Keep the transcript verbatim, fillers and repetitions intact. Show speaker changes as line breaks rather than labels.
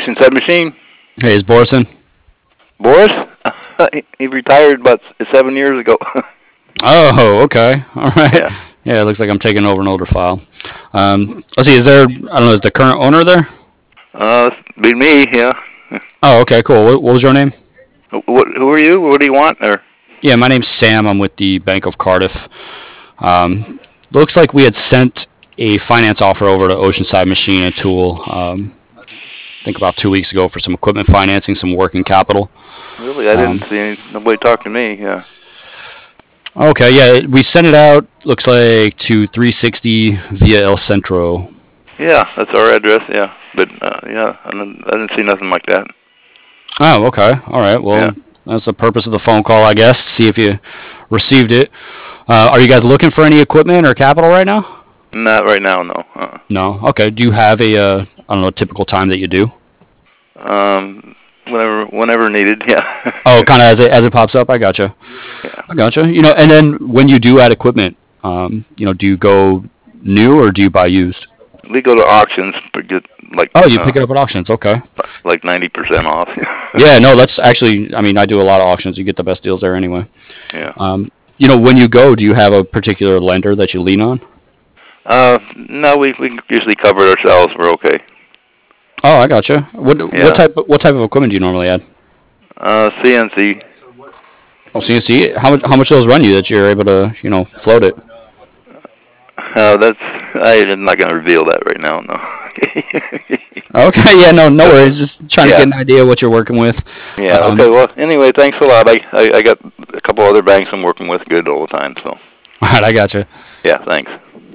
Oceanside Machine.
Hey, is Boris in?
Boris? He retired about seven years ago.
Oh, okay. All right.
Yeah.
Yeah, it looks like I'm taking over an older file. Um, let's see. Is there? I don't know. Is the current owner there?
Uh, be me, yeah.
Oh, okay, cool. What, what was your name?
What? Who are you? What do you want? Or
Yeah, my name's Sam. I'm with the Bank of Cardiff. Um, looks like we had sent a finance offer over to Oceanside Machine and Tool. Um, I think about two weeks ago for some equipment financing, some working capital.
really, I
Um,
didn't see any, nobody talk to me. Yeah.
Okay, yeah, we sent it out. Looks like to three sixty via El Centro.
Yeah, that's our address. Yeah, but uh, yeah, I didn't, I didn't see nothing like that.
Oh, okay. All right. Well,
Yeah.
that's the purpose of the phone call, I guess. See if you received it. Uh, are you guys looking for any equipment or capital right now?
Not right now, no. Uh,
No. Okay. Do you have a uh, I don't know, typical time that you do?
um, whenever, whenever needed. Yeah.
Oh, kind of as it as it pops up. I gotcha.
Yeah.
I gotcha. You know, and then when you do add equipment, um, you know, do you go new or do you buy used?
We go to auctions, but get like
Oh, you
uh,
pick it up at auctions. Okay.
like ninety percent off.
Yeah. No, that's actually. I mean, I do a lot of auctions. You get the best deals there anyway.
Yeah.
Um, you know, when you go, do you have a particular lender that you lean on?
Uh, no, we we usually cover it ourselves. We're okay.
Oh, I gotcha. What
Yeah.
what type what type of equipment do you normally add?
Uh, C N C.
Oh, C N C. How much how much do those run you that you're able to you know float it?
Uh, that's I'm not gonna reveal that right now. No.
Okay, yeah, no, no worries. Just trying
Yeah.
to get an idea of what you're working with.
Yeah.
Um,
Okay. Well, anyway, thanks a lot. I, I I got a couple other banks I'm working with good all the time. So
All right, I gotcha.
yeah. Thanks.